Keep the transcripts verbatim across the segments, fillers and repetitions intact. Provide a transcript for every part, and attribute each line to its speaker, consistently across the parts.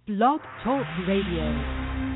Speaker 1: Blog Talk Radio.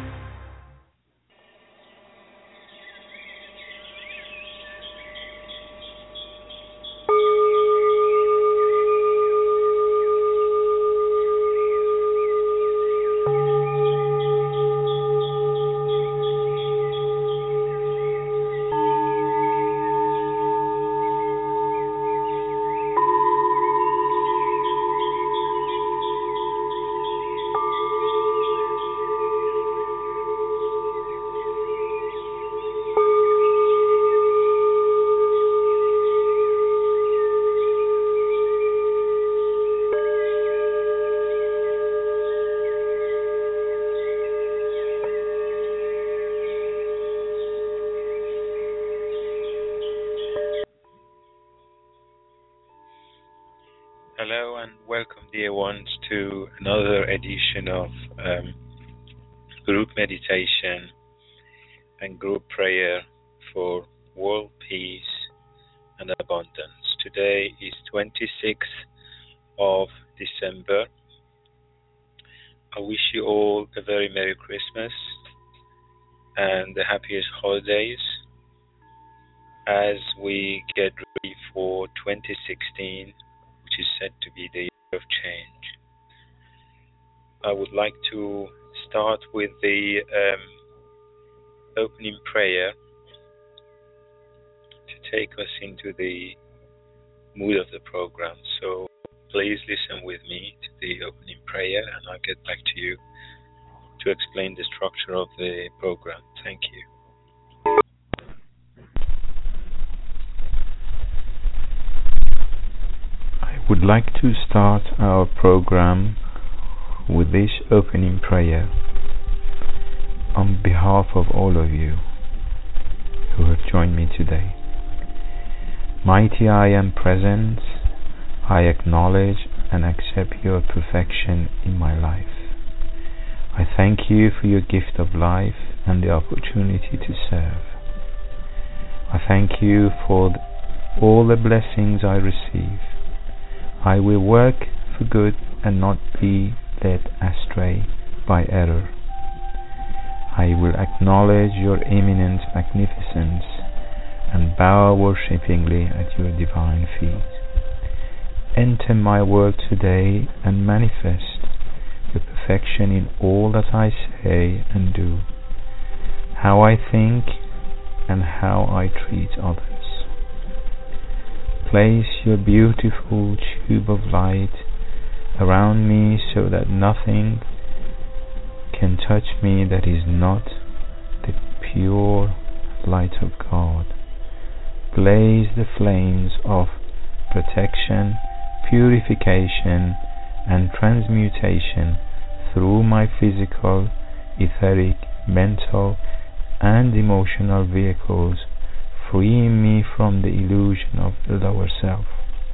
Speaker 2: Hello and welcome, dear ones, to another edition of um, group meditation and group prayer for world peace and abundance. Today is twenty-sixth of December. I wish you all a very Merry Christmas and the happiest holidays as we get ready for twenty sixteen, which is said to be the year of change. I would like to start with the um, opening prayer to take us into the mood of the program. So please listen with me to the opening prayer and I'll get back to you to explain the structure of the program. Thank you.
Speaker 3: Would like to start our program with this opening prayer on behalf of all of you who have joined me today. Mighty I Am Present, I acknowledge and accept your perfection in my life. I thank you for your gift of life and the opportunity to serve. I thank you for all the blessings I receive. I will work for good and not be led astray by error. I will acknowledge your eminent magnificence and bow worshippingly at your divine feet. Enter my world today and manifest your perfection in all that I say and do, how I think and how I treat others. Place your beautiful tube of light around me so that nothing can touch me that is not the pure light of God. Blaze the flames of protection, purification, and transmutation through my physical, etheric, mental, and emotional vehicles, freeing me from the illusion of the lower self.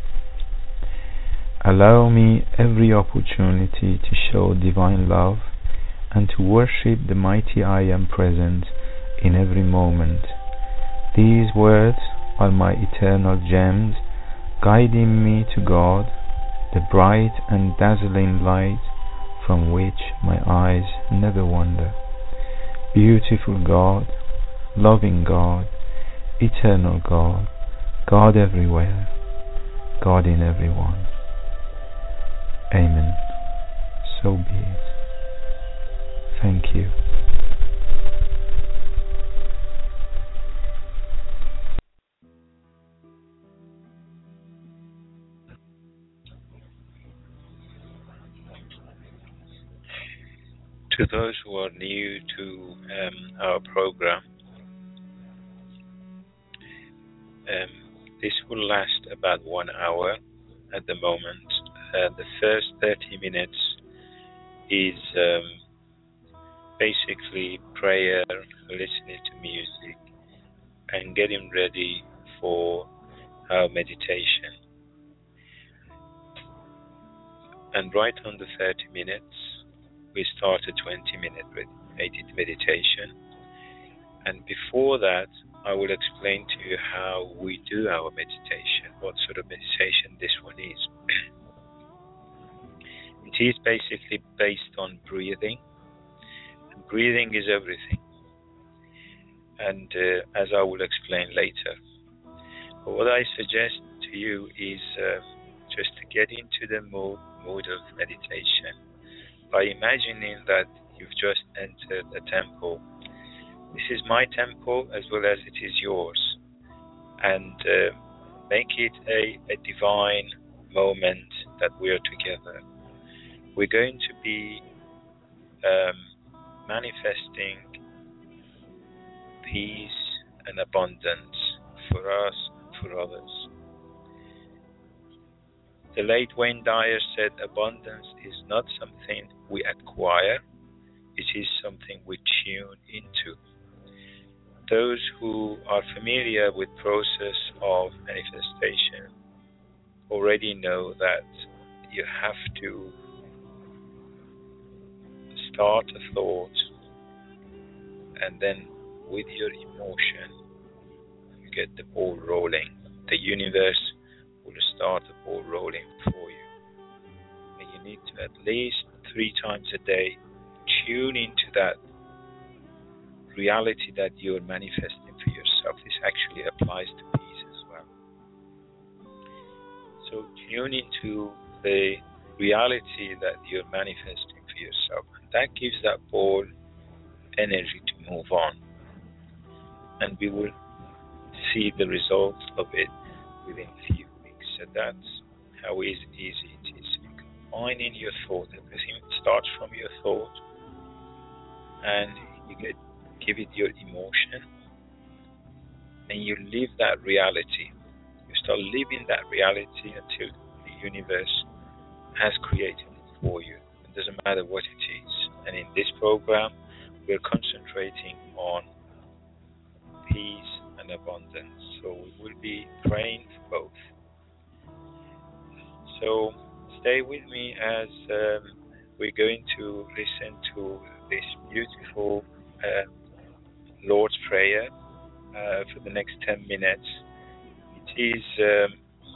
Speaker 3: Allow me every opportunity to show divine love and to worship the mighty I Am Present in every moment. These words are my eternal gems, guiding me to God, the bright and dazzling light from which my eyes never wander. Beautiful God, loving God, eternal God, God everywhere, God in everyone. Amen. So be it. Thank you.
Speaker 2: To those who are new to um, our program, Um, this will last about one hour at the moment. Uh, the first thirty minutes is um, basically prayer, listening to music, and getting ready for our meditation. And right on the thirty minutes, we start a twenty minute meditation. And before that, I will explain to you how we do our meditation, what sort of meditation this one is. It is basically based on breathing. And breathing is everything. And uh, as I will explain later. But what I suggest to you is uh, just to get into the mood, mood of meditation by imagining that you've just entered a temple. This is my temple as well as it is yours. And uh, make it a, a divine moment that we are together. We're going to be um, manifesting peace and abundance for us, for others. The late Wayne Dyer said abundance is not something we acquire, it is something we tune into. Those who are familiar with the process of manifestation already know that you have to start a thought and then with your emotion you get the ball rolling. The universe will start the ball rolling for you. And you need to at least three times a day tune into that reality that you're manifesting for yourself. This actually applies to peace as well. So tune into the reality that you're manifesting for yourself. And that gives that ball energy to move on. And we will see the results of it within a few weeks. So that's how easy, easy it is. You combine in your thought. Everything starts from your thought. And you get give it your emotion. And you live that reality. You start living that reality until the universe has created it for you. It doesn't matter what it is. And in this program, we're concentrating on peace and abundance. So we will be praying for both. So stay with me as um, we're going to listen to this beautiful uh, Lord's Prayer uh, for the next ten minutes. It is um,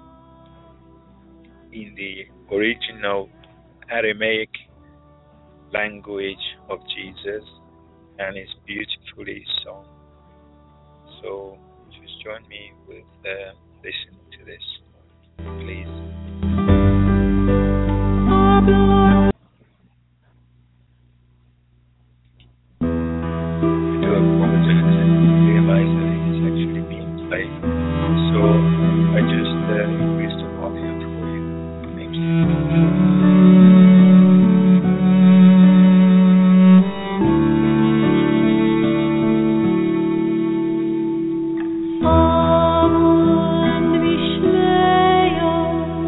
Speaker 2: in the original Aramaic language of Jesus, and it's beautifully sung. So just join me with uh, listening to this, please. You do a moment and realize that it is actually being played. So I just uh, increased the volume for you. Thank you.
Speaker 4: Om Vishnu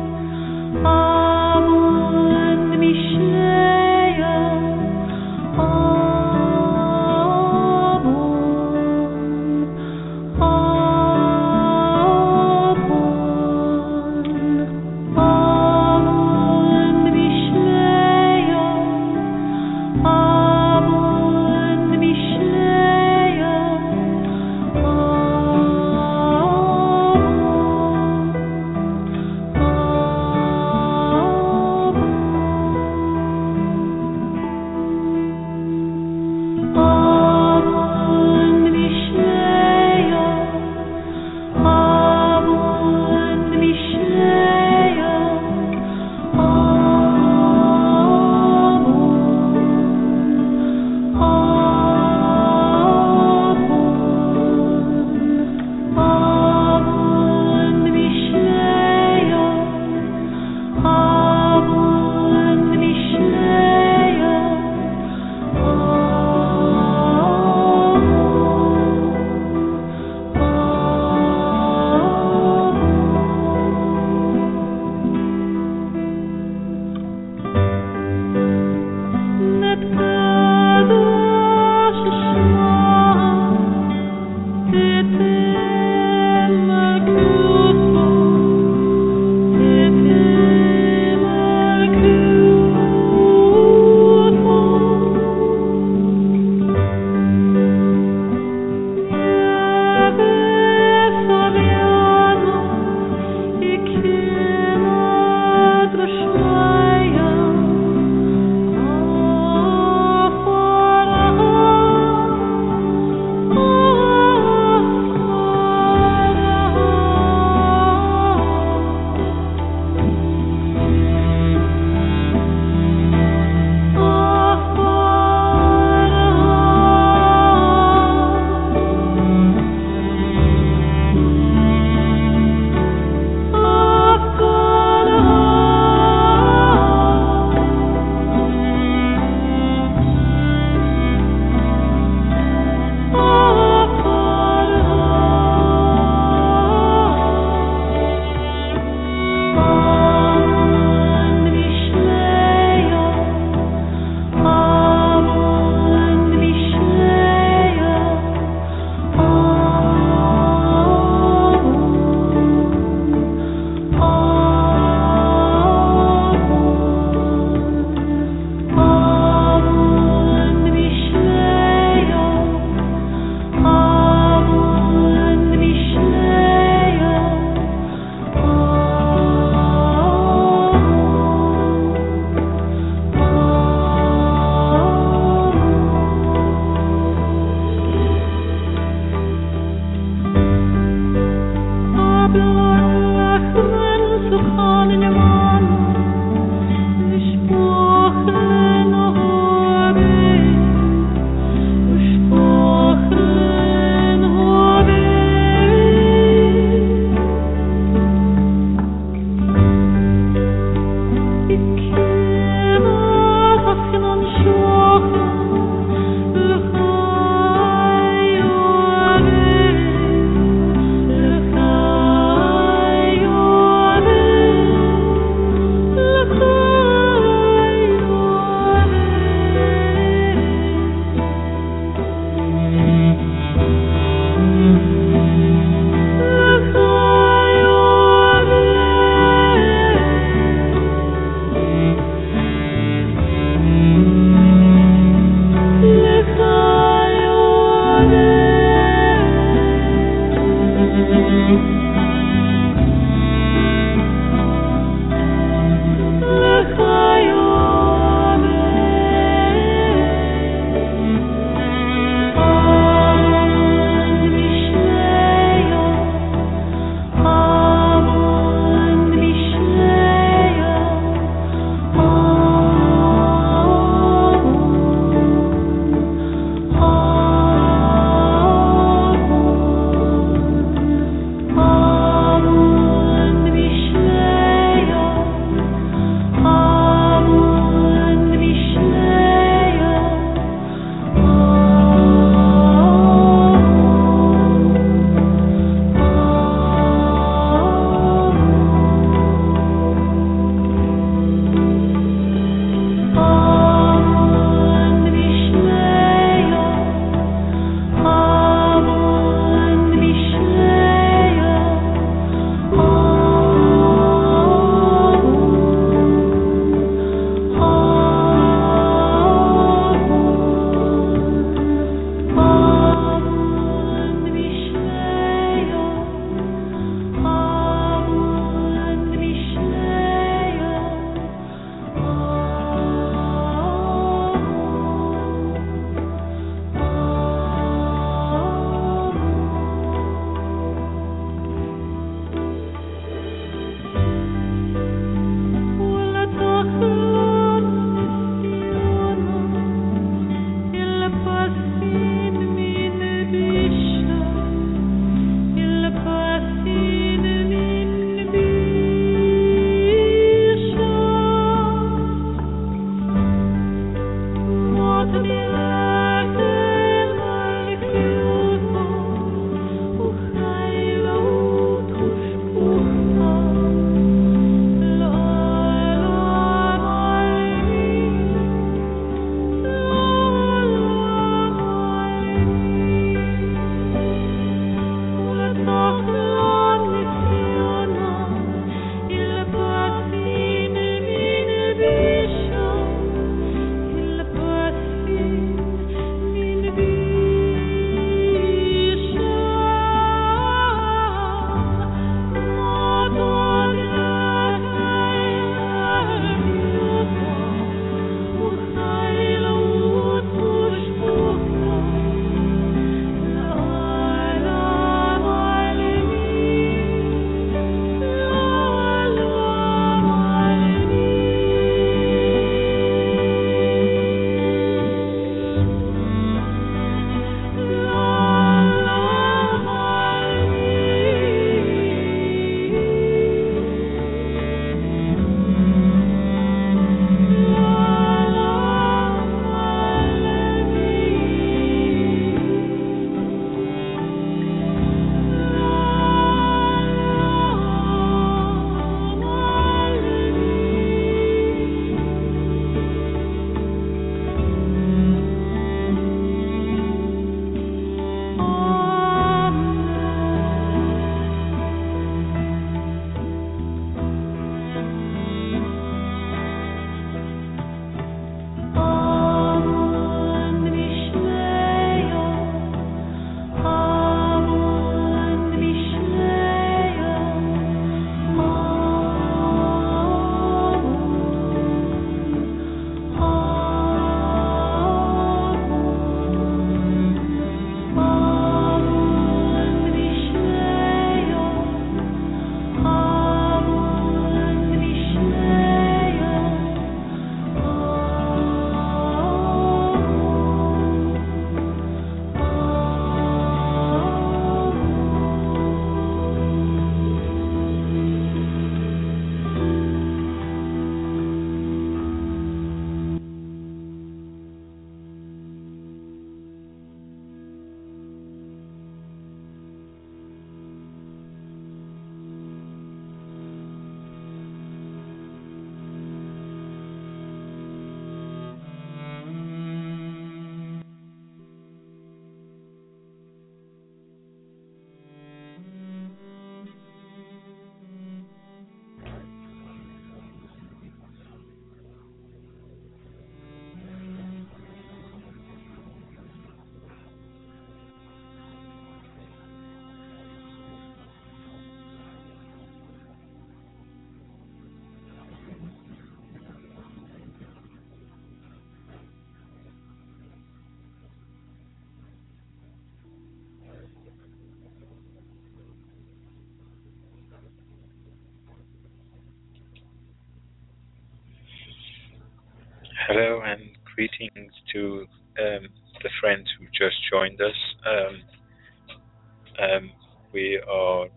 Speaker 2: Hello and greetings to um, the friends who just joined us. Um, um, we are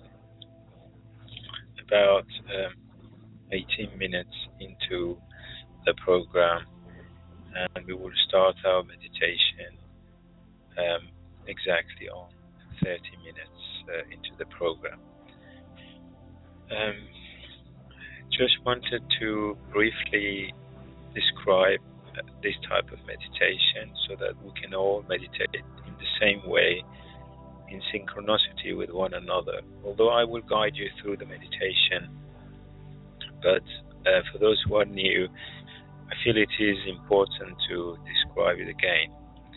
Speaker 2: about um, eighteen minutes into the program, and we will start our meditation um, exactly on thirty minutes uh, into the program. Um, just wanted to briefly describe uh, this type of meditation so that we can all meditate in the same way, in synchronicity with one another. Although I will guide you through the meditation, but uh, for those who are new, I feel it is important to describe it again.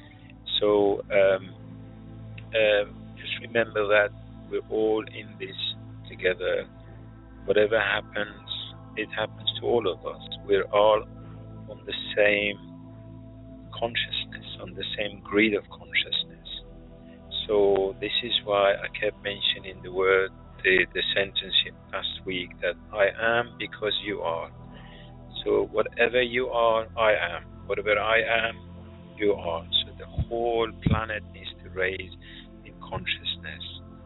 Speaker 2: So um, uh, just remember that we're all in this together. Whatever happens, it happens to all of us. We're all on the same consciousness, on the same grid of consciousness. So this is why I kept mentioning the word, the, the sentence last week, that I am because you are. So whatever you are, I am. Whatever I am, you are. So the whole planet needs to raise in consciousness.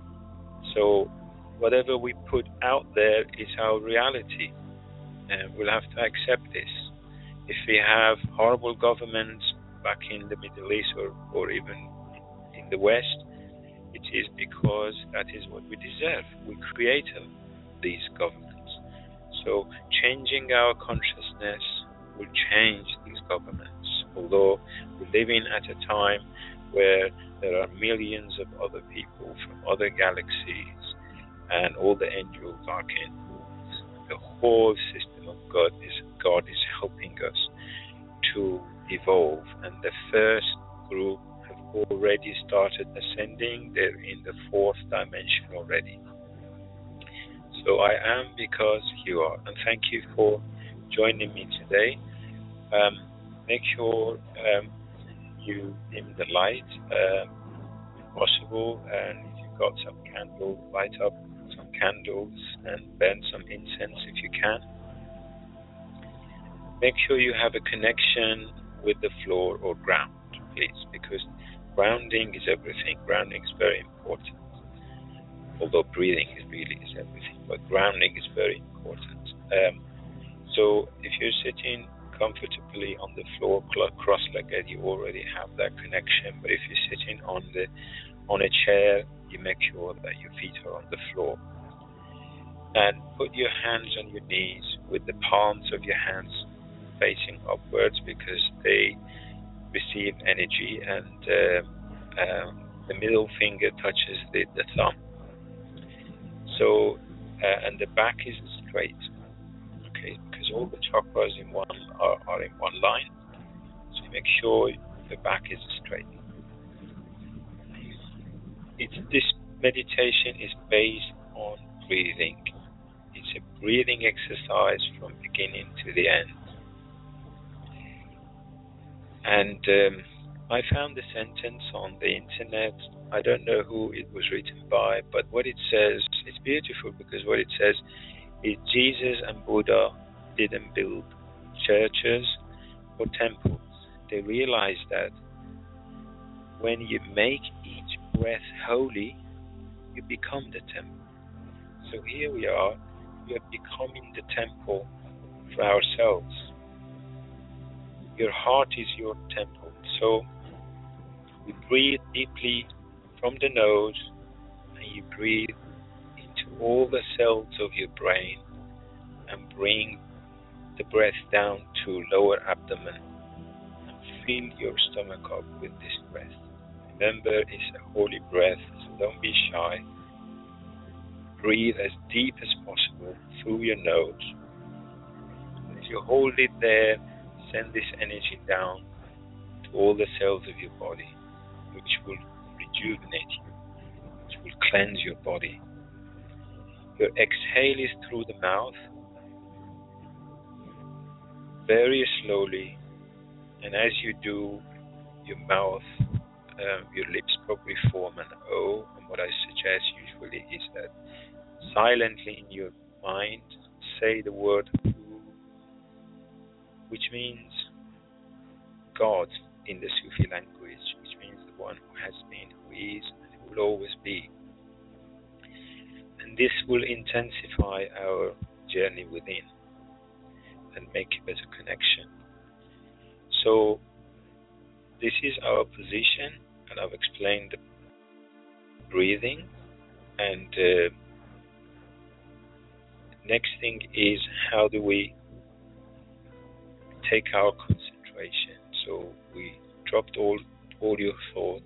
Speaker 2: So whatever we put out there is our reality, and we'll have to accept this. If we have horrible governments back in the Middle East or, or even in the West, it is because that is what we deserve. We created these governments. So changing our consciousness will change these governments. Although we're living at a time where there are millions of other people from other galaxies and all the angels, archangels, the whole system of God is God is helping us to evolve, and the first group have already started ascending. They're in the fourth dimension already. So I am because you are, and thank you for joining me today. Um, make sure um, you dim the light uh, if possible, and if you've got some candles, light up some candles and burn some incense if you can. Make sure you have a connection with the floor or ground, please, because grounding is everything. Grounding is very important. Although breathing is really is everything, but grounding is very important. Um, so if you're sitting comfortably on the floor, cross-legged, you already have that connection. But if you're sitting on the on a chair, you make sure that your feet are on the floor. And put your hands on your knees with the palms of your hands facing upwards, because they receive energy, and uh, um, the middle finger touches the, the thumb. So, uh, and the back is straight, okay, because all the chakras in one are, are in one line. So make sure the back is straight. It's, this meditation is based on breathing. It's a breathing exercise from beginning to the end. And um, I found the sentence on the internet. I don't know who it was written by, but what it says, it's beautiful, because what it says is Jesus and Buddha didn't build churches or temples. They realized that when you make each breath holy, you become the temple. So here we are, we are becoming the temple for ourselves. Your heart is your temple. So we breathe deeply from the nose, and you breathe into all the cells of your brain and bring the breath down to lower abdomen and fill your stomach up with this breath. Remember, it's a holy breath, so don't be shy. Breathe as deep as possible through your nose. And as you hold it there, send this energy down to all the cells of your body, which will rejuvenate you, which will cleanse your body. Your exhale is through the mouth, very slowly, and as you do, your mouth, um, your lips probably form an O, and what I suggest usually is that silently in your mind, say the word, which means God in the Sufi language, which means the one who has been, who is, and who will always be. And this will intensify our journey within and make a better connection. So this is our position, and I've explained the breathing. And uh, next thing is, how do we take our concentration? So we dropped all all your thoughts,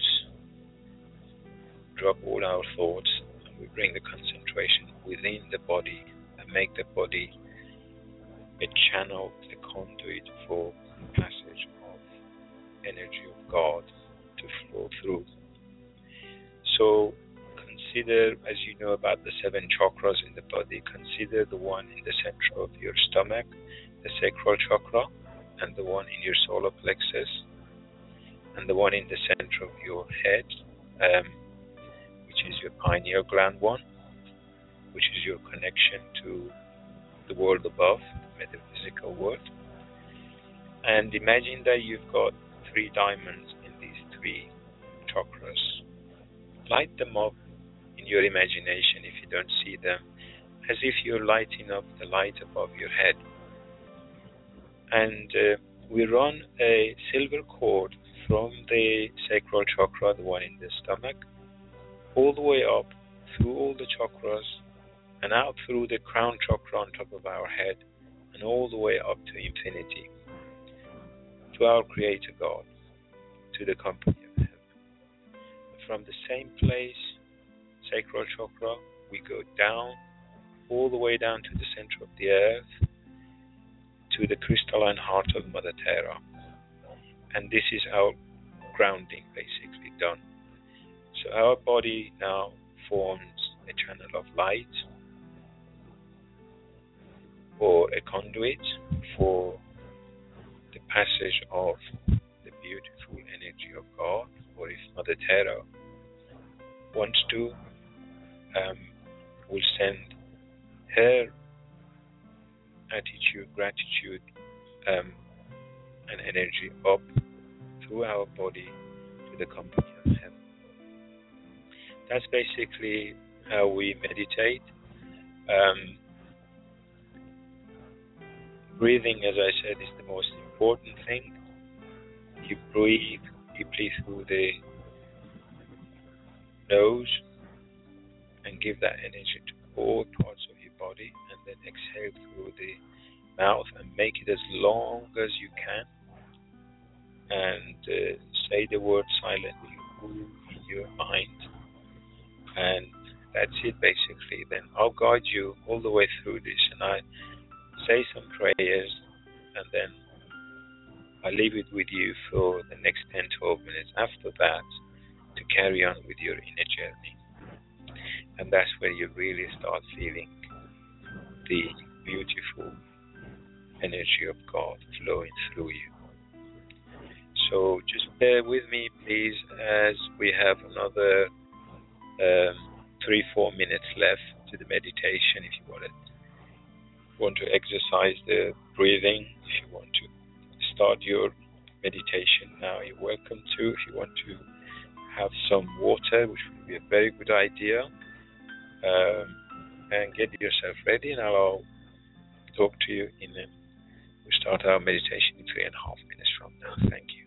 Speaker 2: drop all our thoughts, and we bring the concentration within the body and make the body a channel, a conduit for the passage of energy of God to flow through. So consider, as you know about the seven chakras in the body, consider the one in the center of your stomach, the sacral chakra, and the one in your solar plexus, and the one in the center of your head, um, which is your pineal gland one, which is your connection to the world above, the metaphysical world. And imagine that you've got three diamonds in these three chakras. Light them up in your imagination, if you don't see them, as if you're lighting up the light above your head. And uh, we run a silver cord from the sacral chakra, the one in the stomach, all the way up through all the chakras and out through the crown chakra on top of our head, and all the way up to infinity, to our Creator God, to the company of heaven. From the same place, sacral chakra, we go down, all the way down to the center of the earth, to the crystalline heart of Mother Terra. And this is our grounding, basically, done. So our body now forms a channel of light, or a conduit for the passage of the beautiful energy of God. Or if Mother Terra wants to, um, will send her attitude, gratitude, um, and energy up through our body to the company of heaven. That's basically how we meditate. Um, breathing, as I said, is the most important thing. You breathe deeply through the nose and give that energy to all parts of your body, and then exhale through the mouth and make it as long as you can, and uh, say the word silently in your mind, and that's it basically. Then I'll guide you all the way through this, and I say some prayers, and then I leave it with you for the next ten to twelve minutes after that to carry on with your inner journey. And that's where you really start feeling the beautiful energy of God flowing through you. So just bear with me, please, as we have another um, three, four minutes left to the meditation. If you want to, want to exercise the breathing, if you want to start your meditation now, you're welcome to. If you want to have some water, which would be a very good idea, um, and get yourself ready, and I'll talk to you in a, we'll start our meditation in three and a half minutes from now. Thank you.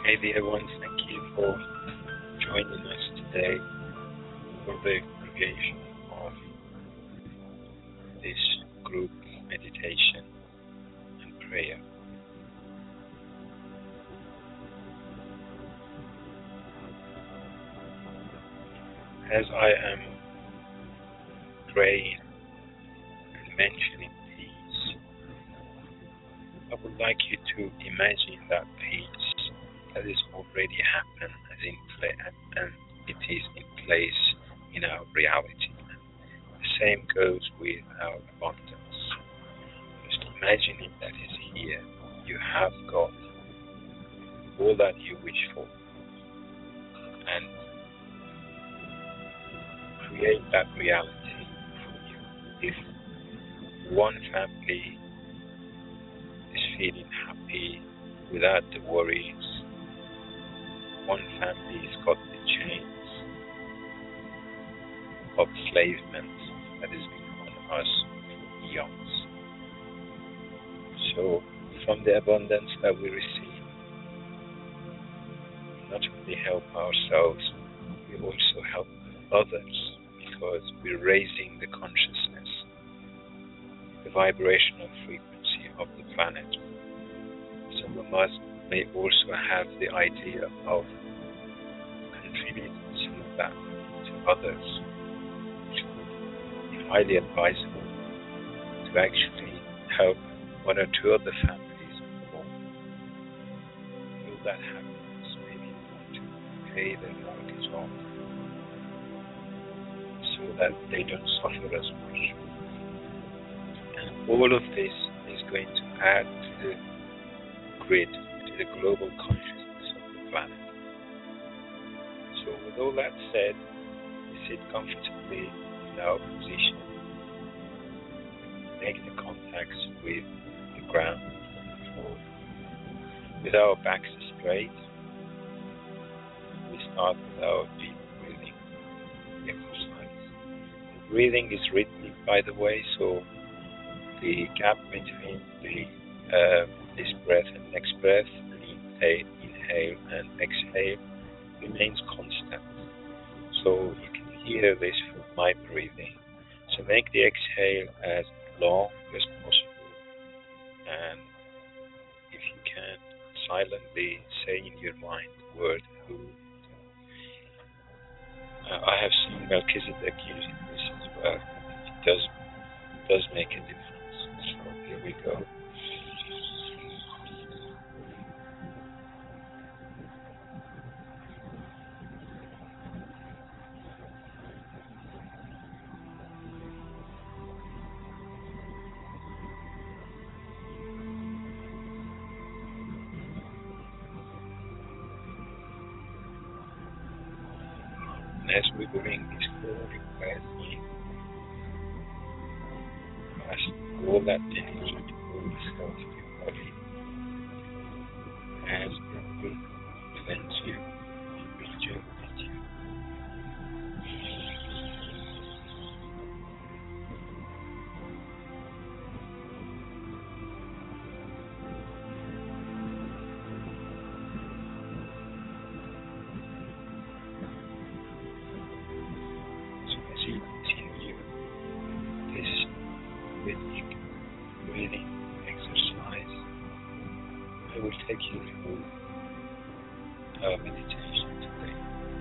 Speaker 2: Hey dear ones, thank you for joining us today for the creation of this group meditation and prayer. As I am praying and mentioning peace, I would like you to imagine that peace that is already happened as in play, and it is in place in our reality. The same goes with our abundance. Just imagining that is here. You have got all that you wish for, and create that reality for you. If one family is feeling happy without the worries, one family has got the chains of enslavement that has been on us for eons. So, from the abundance that we receive, we not only help ourselves, we also help others, because we're raising the consciousness, the vibrational frequency of the planet. Some of us may also have the idea of contributing some of that to others, which would be highly advisable to actually help one or two other families more. Will that happens, maybe you want to pay their mortgage off so that they don't suffer as much. And all of this is going to add to the grid, to the global consciousness of the planet. So with all that said, we sit comfortably in our position, make the contacts with the ground, the floor. With our backs straight, we start with our deep breathing exercise. The breathing is rhythmic, by the way, so the gap between the uh, this breath and next breath, inhale, inhale and exhale, remains constant. So you can hear this from my breathing. So make the exhale as long as possible, and if you can, silently say in your mind the word who. Uh, I have seen Melchizedek using this as well. It does does make a difference. So here we go. As we bring this forward breath in, ask all that energy to move itself to your body. As the breath cleanse you, rejuvenate you. Take you through our meditation today.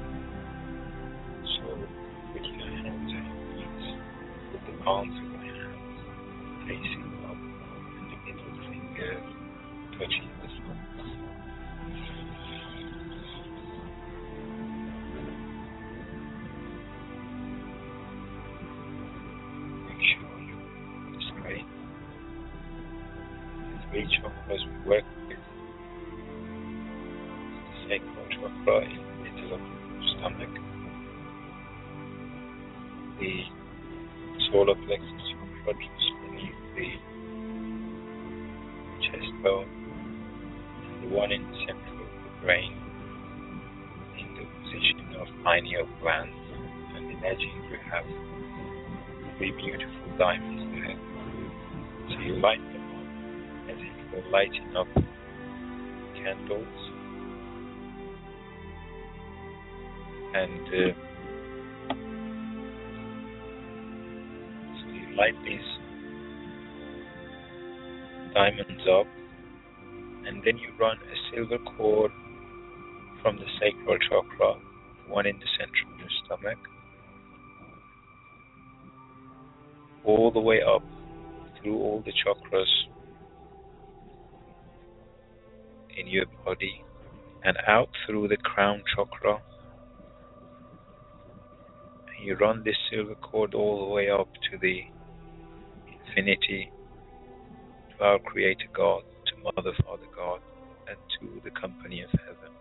Speaker 2: So, with your hands on your knees, with the palms of your hands facing up, and the middle finger touching the thumbs. Make sure you're straight. As each of us we work with sacral chakra in the middle of the stomach, the solar plexus chakra just beneath the chest bone, and the one in the center of the brain in the position of pineal gland. And imagine you have three beautiful diamonds there. So you light them up as if you're lighting up candles. And uh, so you light these diamonds up, and then you run a silver cord from the sacral chakra, one in the center of your stomach, all the way up through all the chakras in your body and out through the crown chakra. And you run this silver cord all the way up to the infinity, to our Creator God, to Mother, Father God, and to the company of heaven.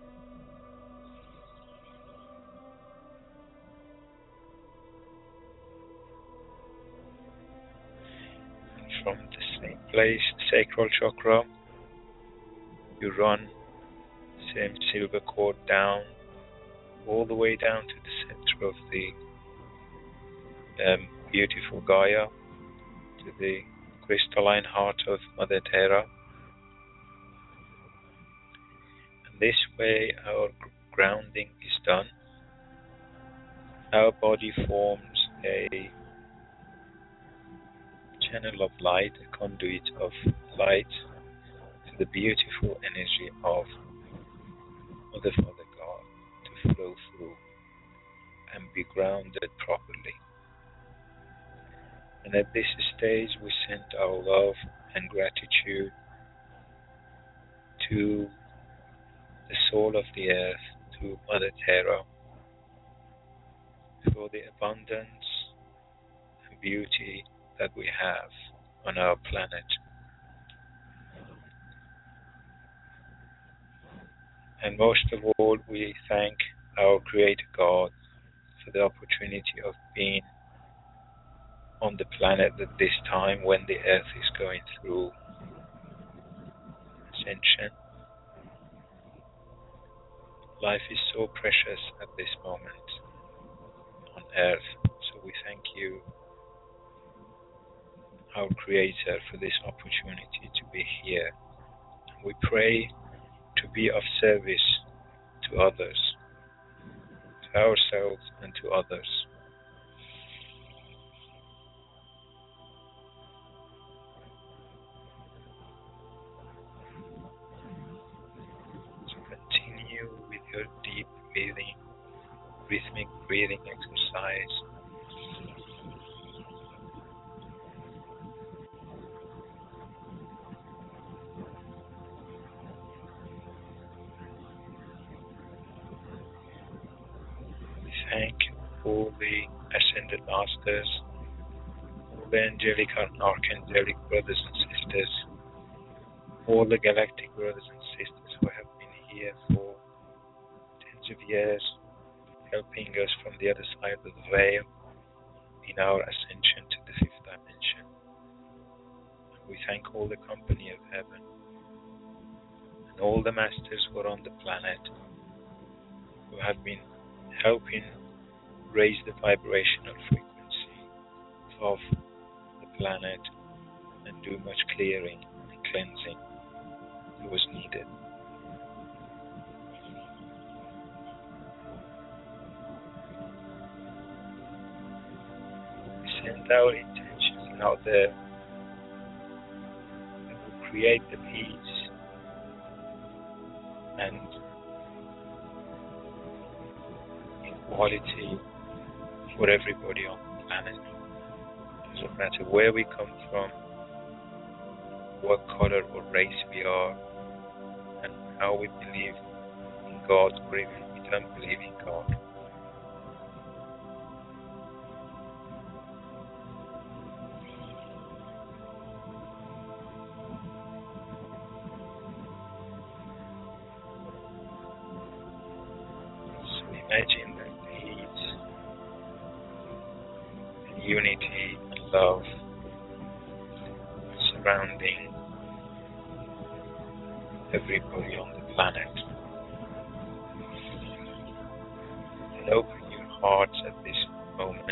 Speaker 2: And from the same place, sacral chakra, you run the same silver cord down, all the way down to the center of the um, beautiful Gaia, to the crystalline heart of Mother Terra. And this way our grounding is done. Our body forms a channel of light, a conduit of light to the beautiful energy of Mother, Father God to flow through and be grounded properly. And at this stage we send our love and gratitude to the soul of the earth, to Mother Terra, for the abundance and beauty that we have on our planet. And most of all, we thank our Creator God for the opportunity of being on the planet at this time when the earth is going through ascension. Life is so precious at this moment on earth, so we thank you, our Creator, for this opportunity to be here. We pray to be of service to others, to ourselves and to others. So continue with your deep breathing, rhythmic breathing exercise. We thank all the Ascended Masters, all the angelic and archangelic brothers and sisters, all the galactic brothers and sisters who have been here for tens of years, helping us from the other side of the veil in our ascension to the fifth dimension. We thank all the company of heaven and all the masters who are on the planet who have been helping raise the vibrational frequency of the planet and do much clearing and cleansing that was needed. We send our intentions out there and we create the peace and equality for everybody on the planet. It doesn't matter where we come from, what color or race we are, and how we believe in God or even we don't believe in God. So imagine that peace and unity and love surrounding everybody on the planet. And open your hearts at this moment.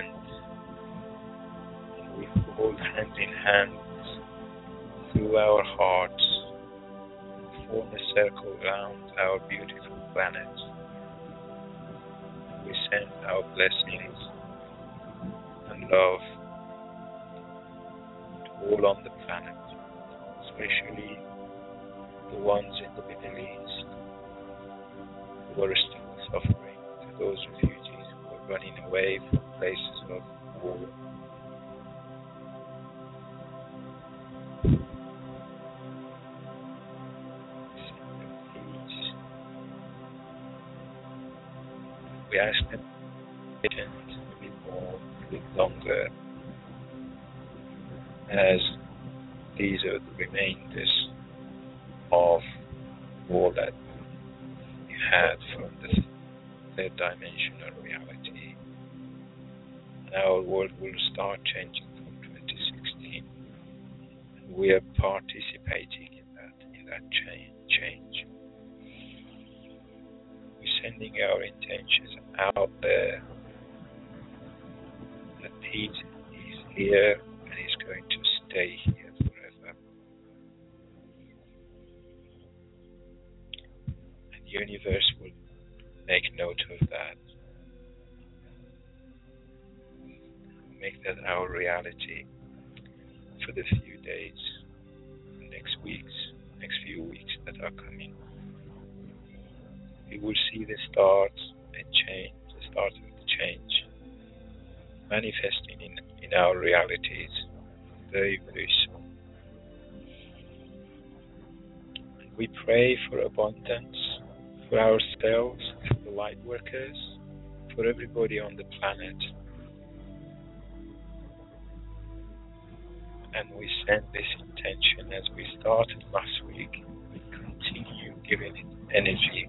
Speaker 2: And we hold hand in hand through our hearts, form a circle around our beautiful planet. send our blessings and love to all on the planet, especially the ones in the Middle East who are still suffering, to those refugees who are running away from places of war. Send them peace. We ask them to be a bit more, a bit longer, as these are the remainders of all that we had from the third dimensional reality. And our world will start changing from twenty sixteen. And we are participating in that, in that change. change. We're sending our intentions out there that peace is here and is going to stay here forever. And the universe will make note of that. Make that our reality for the few days, the next weeks, next few weeks that are coming. We will see the start and change, the start of the change manifesting in, in our realities very, very soon. And we pray for abundance for ourselves, for the light workers, for everybody on the planet. And we send this intention as we started last week. We continue giving it energy.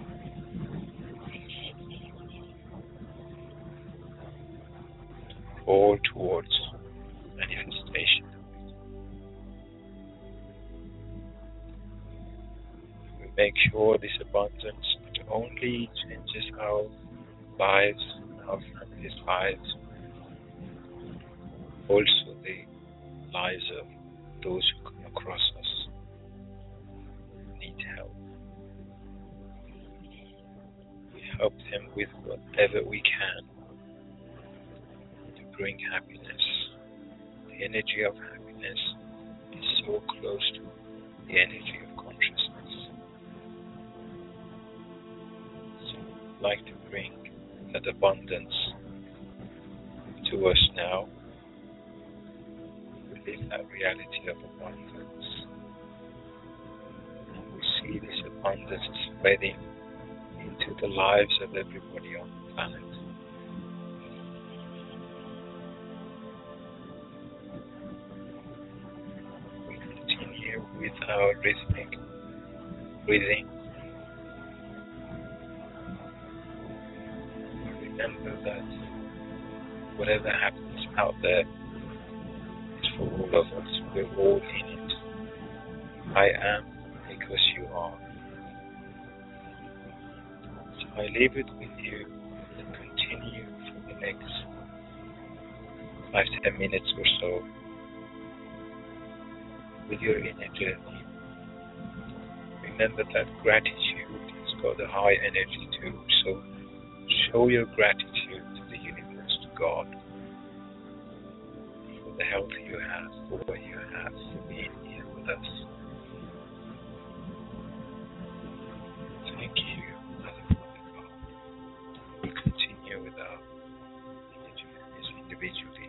Speaker 2: All towards manifestation. We make sure this abundance not only changes our lives, our families' lives, also the lives of those who come across us who need help. We help them with whatever we can to bring happiness. The energy of happiness is so close to the energy of consciousness. So I'd like to bring that abundance to us now. Live that reality of abundance. And we see this abundance spreading into the lives of everybody on the planet. We continue with our rhythmic breathing. Remember that whatever happens out there, for all of us, we're all in it. I am because you are. So I leave it with you to continue for the next five, ten minutes or so with your inner journey. Remember that gratitude has got a high energy too, so show your gratitude to the universe, to God, the health you have, for what you have, for being here with us. Thank you, Mother Father God. We continue with our individuals individually.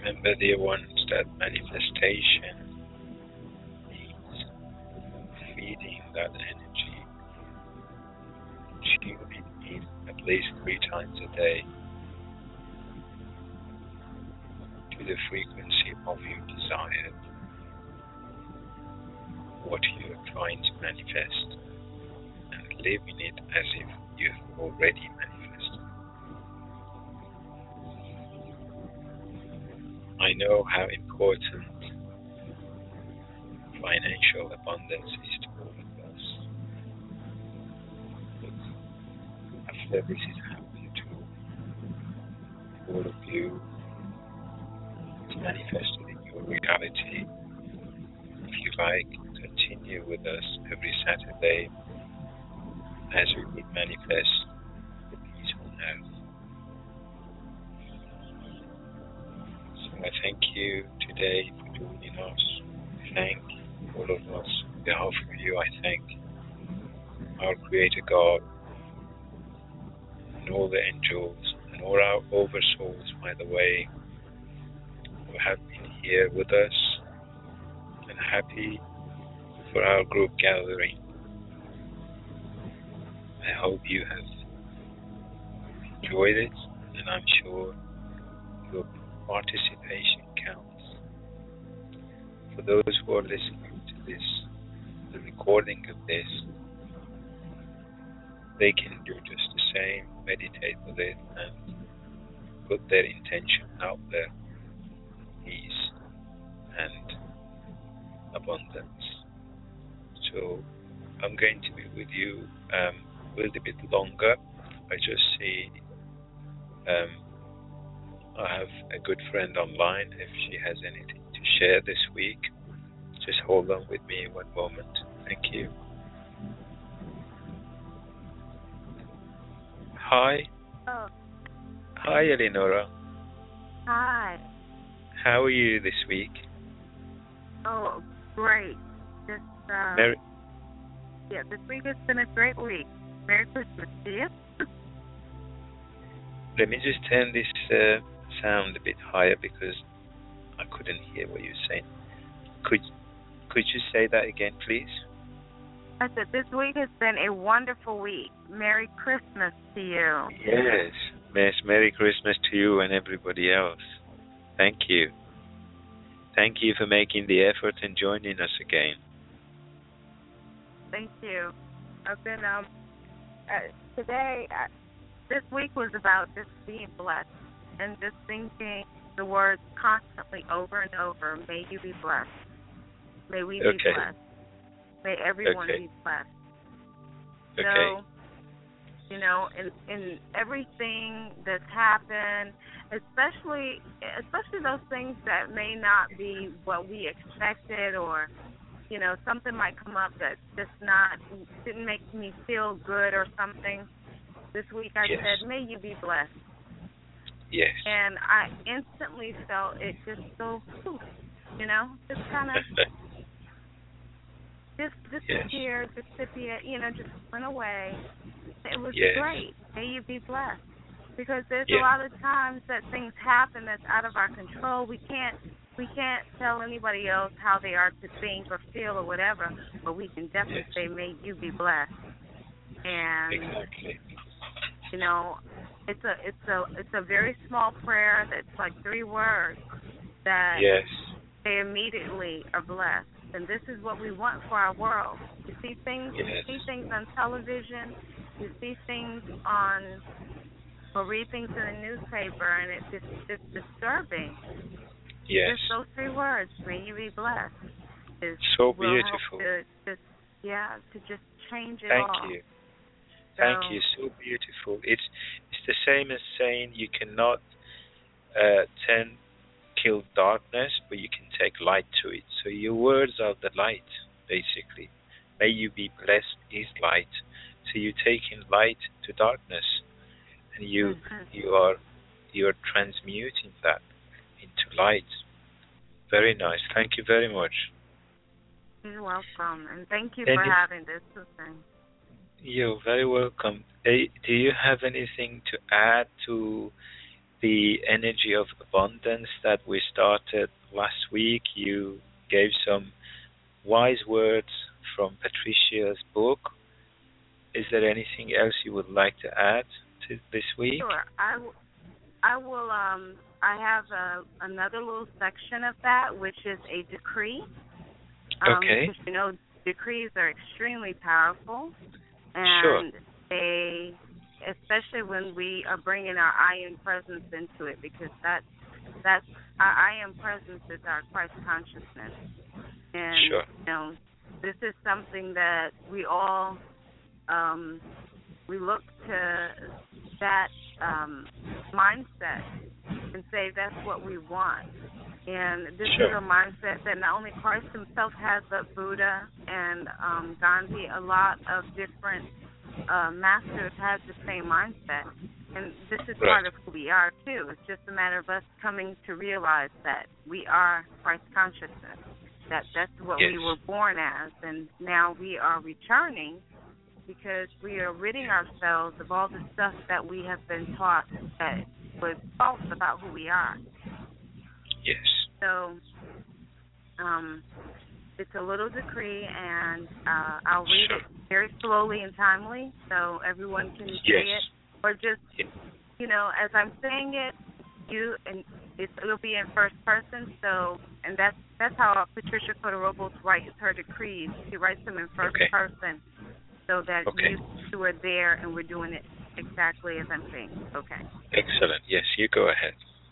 Speaker 2: remember, dear ones, that manifestation means feeding that energy, tuning in at least three times a day to the frequency of your desire, what you are trying to manifest, and living it as if you have already manifested. I know how important financial abundance is to all of us. But after this is happened to all of you, it's manifested in your reality. If you like, continue with us every Saturday as we would manifest the peace on earth. So I thank you today for joining us. I thank all of us. On behalf of you, I thank our Creator God and all the angels and all our oversouls, by the way, who have been here with us, and happy for our group gathering. I hope you have enjoyed it, and I'm sure your participation counts. For those who are listening to this, the recording of this, they can do just the same, meditate with it, and put their intention out there, peace and abundance. So I'm going to be with you um, a little bit longer. I just see um, I have a good friend online. If she has anything to share this week, just hold on with me one moment. Thank you. Hi.
Speaker 4: Oh.
Speaker 2: Hi, Eleonora.
Speaker 4: Hi.
Speaker 2: How are you this week?
Speaker 4: Oh, great. Just, uh,
Speaker 2: Merry
Speaker 4: yeah, this week has been a great week. Merry Christmas to you.
Speaker 2: Let me just turn this uh, sound a bit higher because I couldn't hear what you were saying. Could could you say that again, please?
Speaker 4: I said this week has been a wonderful week. Merry Christmas to you.
Speaker 2: Yes. Yes, Merry Christmas to you and everybody else. Thank you. Thank you for making the effort and joining us again.
Speaker 4: Thank you. I've been, um, uh, today, uh, this week was about just being blessed and just thinking the words constantly over and over. May you be blessed. May we be
Speaker 2: Okay.
Speaker 4: blessed. May everyone
Speaker 2: Okay.
Speaker 4: be blessed.
Speaker 2: Okay.
Speaker 4: So, you know, in, in everything that's happened, especially especially those things that may not be what we expected, or, you know, something might come up that just not, didn't make me feel good or something. This week I
Speaker 2: Yes.
Speaker 4: said, may you be blessed.
Speaker 2: Yes.
Speaker 4: And I instantly felt it just go, poof, you know, just kind of, just disappeared, yes. disappeared, you know, just went away. It was
Speaker 2: yes.
Speaker 4: great. May you be blessed. Because there's
Speaker 2: yes.
Speaker 4: a lot of times that things happen that's out of our control. We can't we can't tell anybody else how they are to think or feel or whatever, but we can definitely
Speaker 2: yes.
Speaker 4: say, may you be blessed. And
Speaker 2: exactly.
Speaker 4: you know, it's a it's a it's a very small prayer that's like three words that
Speaker 2: yes.
Speaker 4: they immediately are blessed. And this is what we want for our world. You see things,
Speaker 2: yes.
Speaker 4: you see things on television, you see things on, or read things in the newspaper, and it's just it's disturbing.
Speaker 2: Yes.
Speaker 4: Just those three words, may you be blessed, is
Speaker 2: so
Speaker 4: will
Speaker 2: beautiful.
Speaker 4: help to just yeah to just change it
Speaker 2: Thank
Speaker 4: all.
Speaker 2: Thank you.
Speaker 4: So,
Speaker 2: Thank you. So beautiful. It's it's the same as saying you cannot uh, turn kill darkness, but you can take light to it. So your words are the light, basically. May you be blessed is light. So you're taking light to darkness, and you
Speaker 4: mm-hmm.
Speaker 2: you are you are transmuting that into light. Very nice. Thank you very much.
Speaker 4: You're welcome, and thank you
Speaker 2: and
Speaker 4: for having this thing.
Speaker 2: You're very welcome. Hey, do you have anything to add to the energy of abundance that we started last week. You gave some wise words from Patricia's book. Is there anything else you would like to add to this week?
Speaker 4: Sure. I, w- I will. Um, I have a, another little section of that, which is a decree. Um,
Speaker 2: Okay.
Speaker 4: Because, you know, decrees are extremely powerful, and
Speaker 2: Sure.
Speaker 4: they, especially when we are bringing our I am presence into it, because that that's our I am presence is our Christ consciousness, and
Speaker 2: Sure.
Speaker 4: you know, this is something that we all um, we look to that um, mindset and say that's what we want. And this
Speaker 2: Sure.
Speaker 4: is a mindset that not only Christ himself has, but Buddha and um, Gandhi, a lot of different uh, masters have the same mindset. And this is
Speaker 2: Right.
Speaker 4: part of who we are, too. It's just a matter of us coming to realize that we are Christ consciousness, that that's what
Speaker 2: Yes.
Speaker 4: we were born as. And now we are returning because we are ridding ourselves of all the stuff that we have been taught that was false about who we are.
Speaker 2: Yes.
Speaker 4: So um, it's a little decree, and uh, I'll read
Speaker 2: Sure.
Speaker 4: it very slowly and timely so everyone can say
Speaker 2: Yes.
Speaker 4: it. Or just,
Speaker 2: Yes.
Speaker 4: you know, as I'm saying it, you and it's, it'll be in first person. So, and that's that's how Patricia Cotorobo writes her decrees. She writes them in first
Speaker 2: Okay.
Speaker 4: person, so that
Speaker 2: Okay.
Speaker 4: you two are there and we're doing it exactly as I'm saying. Okay.
Speaker 2: Excellent. Yes, you go ahead.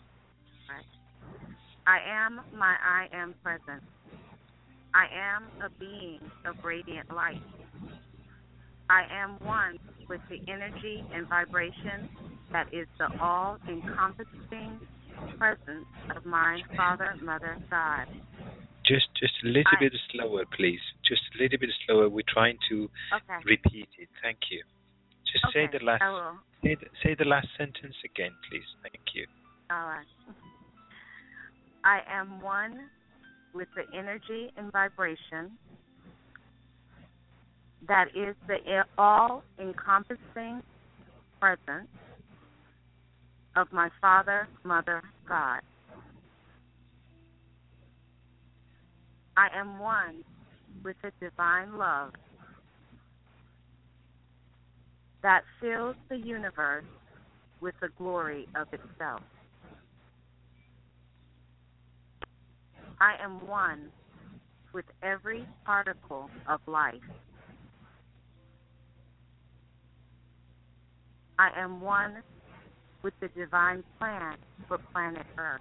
Speaker 4: I am my I am present. I am a being of radiant light. I am one with the energy and vibration that is the all-encompassing presence of my Father, Mother, God.
Speaker 2: Just just a little
Speaker 4: I-
Speaker 2: bit slower, please. Just a little bit slower. We're trying to
Speaker 4: Okay.
Speaker 2: repeat it. Thank you. Just
Speaker 4: Okay.
Speaker 2: say the last
Speaker 4: I will.
Speaker 2: say the, say the last sentence again, please. Thank you.
Speaker 4: All right. I am one with the energy and vibration that is the all-encompassing presence of my Father, Mother, God. I am one with the divine love that fills the universe with the glory of itself. I am one with every particle of life. I am one with the divine plan for planet Earth.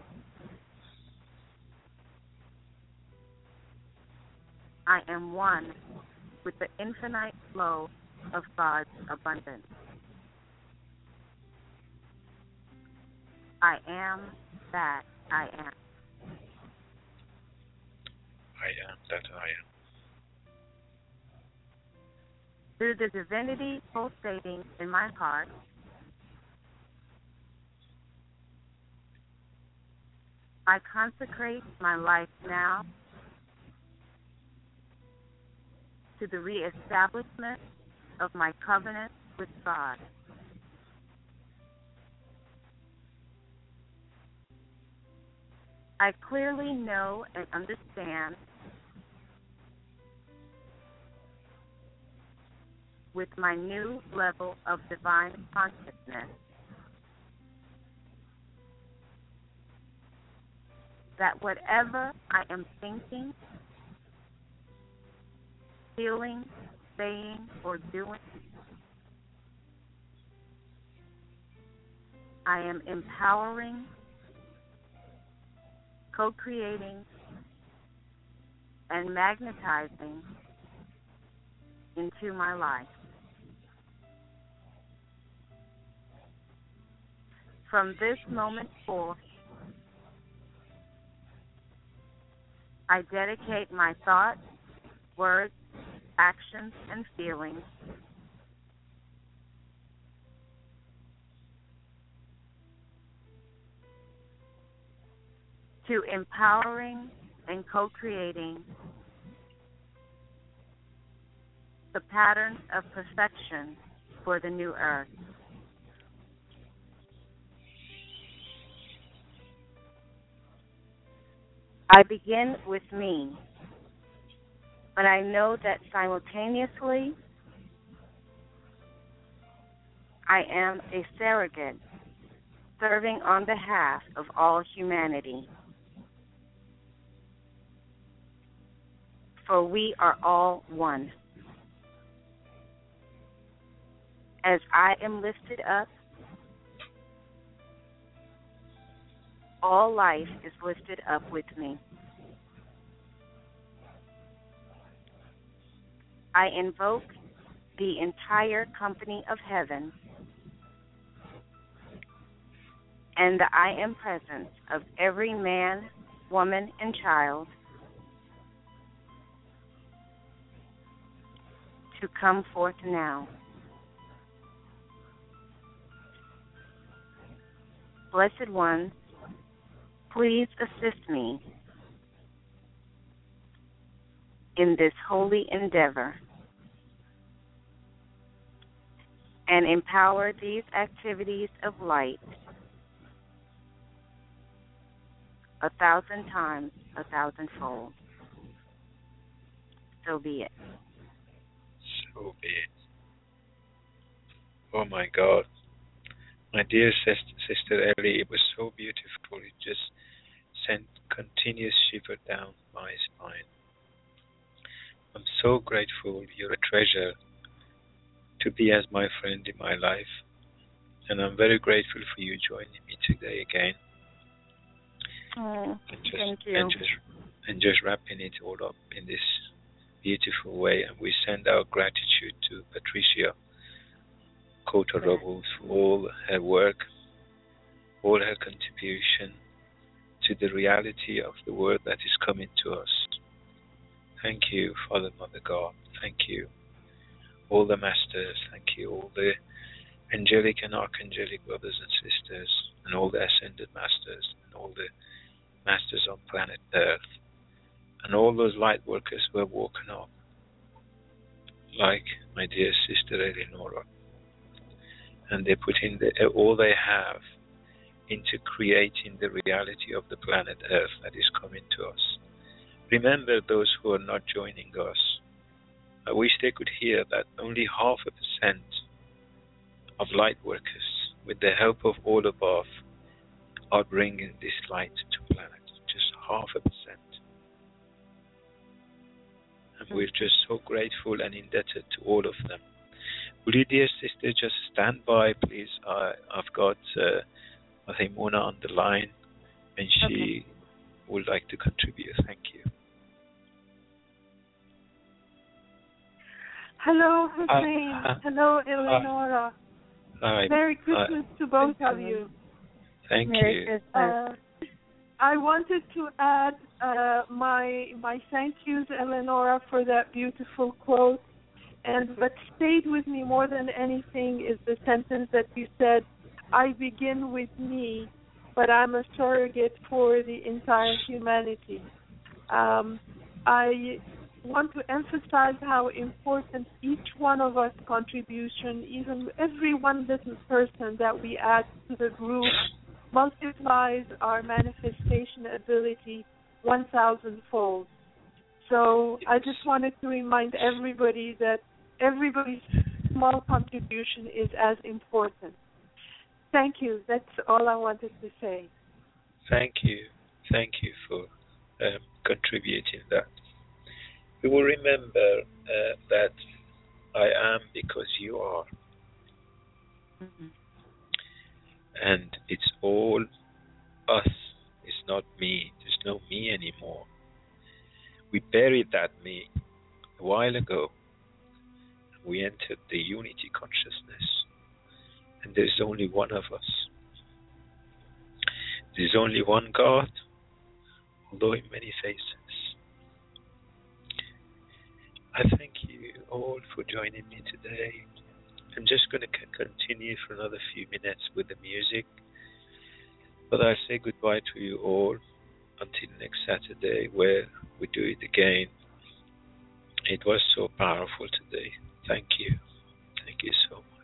Speaker 4: I am one with the infinite flow of God's abundance. I am that I am.
Speaker 2: I am that I am.
Speaker 4: Through the divinity pulsating in my heart, I consecrate my life now to the reestablishment of my covenant with God. I clearly know and understand with my new level of divine consciousness that whatever I am thinking, feeling, saying, or doing, I am empowering, co-creating, and magnetizing into my life. From this moment forth, I dedicate my thoughts, words, actions, and feelings to empowering and co-creating the patterns of perfection for the new earth. I begin with me, but I know that simultaneously I am a surrogate serving on behalf of all humanity. For we are all one. As I am lifted up, all life is lifted up with me. I invoke the entire company of heaven and the I am presence of every man, woman, and child to come forth now. Blessed ones, please assist me in this holy endeavor and empower these activities of light a thousand times, a thousandfold. So be it.
Speaker 2: So be it. Oh my God. My dear sister, sister Ellie, it was so beautiful. It just sent continuous shiver down my spine. I'm so grateful. You're a treasure to be as my friend in my life. And I'm very grateful for you joining me today again.
Speaker 4: Oh,
Speaker 2: and just,
Speaker 4: thank you.
Speaker 2: And just, and just wrapping it all up in this beautiful way. And we send our gratitude to Patricia Cota Robles for all her work, all her contribution to the reality of the word that is coming to us. Thank you, Father, Mother God. Thank you, all the masters. Thank you, all the angelic and archangelic brothers and sisters, and all the ascended masters, and all the masters on planet Earth, and all those light workers who have woken up, like my dear sister Eleonora. And they put in the, all they have into creating the reality of the planet Earth that is coming to us. Remember those who are not joining us. I wish they could hear that only half a percent of light workers, with the help of all above, are bringing this light to planet. Just half a percent. And we're just so grateful and indebted to all of them. Will you, dear sister, just stand by, please? I, I've got, uh, I think, Mona on the line, and she okay. would like to contribute. Thank you.
Speaker 5: Hello, Hussein. Uh, uh, Hello, Eleonora.
Speaker 2: Hi.
Speaker 5: Merry Christmas uh, to both of you.
Speaker 2: Thank
Speaker 4: Merry
Speaker 2: you.
Speaker 5: Uh, I wanted to add uh, my my thank yous, Eleonora, for that beautiful quote. And what stayed with me more than anything is the sentence that you said, I begin with me, but I'm a surrogate for the entire humanity. Um, I want to emphasize how important each one of us contribution, even every one little person that we add to the group, multiplies our manifestation ability one thousand fold. So I just wanted to remind everybody that everybody's small contribution is as important. Thank you. That's all I wanted to say.
Speaker 2: Thank you. Thank you for um, contributing that. We will remember uh, that I am because you are.
Speaker 4: Mm-hmm.
Speaker 2: And it's all us. It's not me. There's no me anymore. We buried that me a while ago. We entered the unity consciousness. And there's only one of us. There's only one God, although in many faces. I thank you all for joining me today. I'm just going to c- continue for another few minutes with the music. But I say goodbye to you all until next Saturday, where we do it again. It was so powerful today. Thank you. Thank you so much.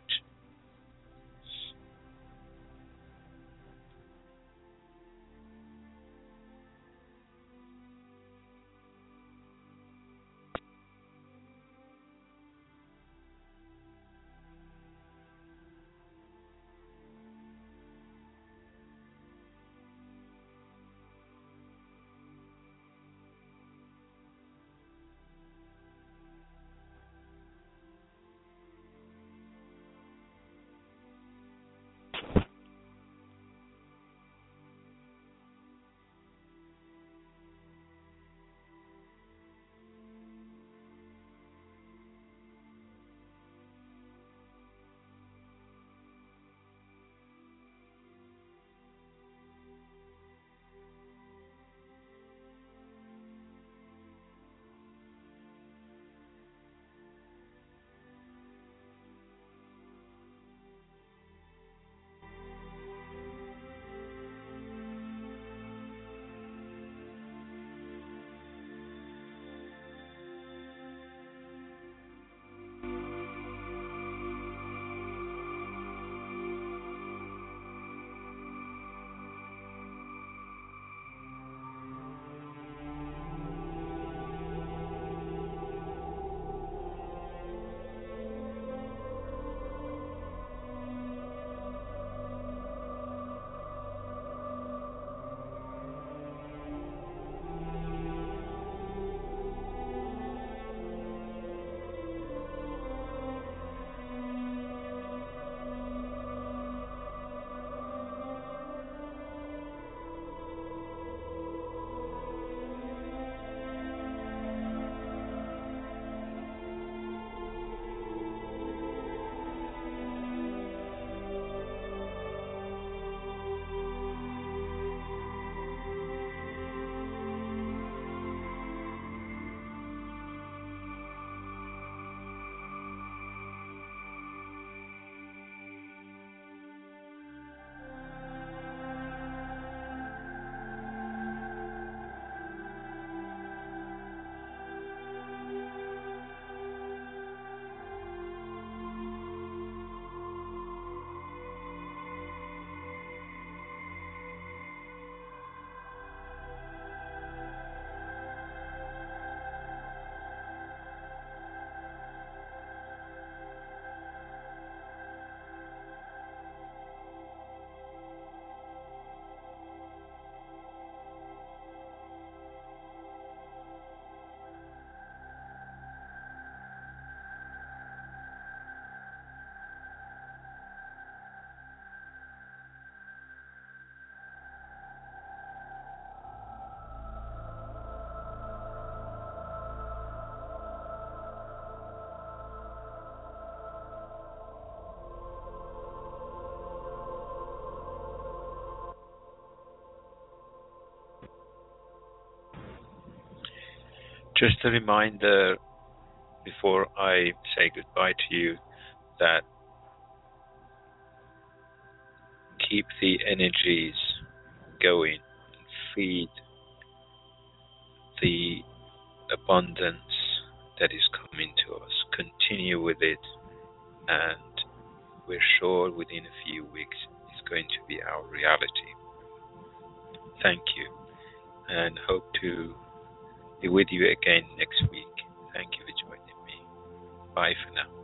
Speaker 2: Just a reminder before I say goodbye to you that keep the energies going, feed the abundance that is coming to us. Continue with it, and we're sure within a few weeks it's going to be our reality. Thank you, and hope to be with you again next week. Thank you for joining me. Bye for now.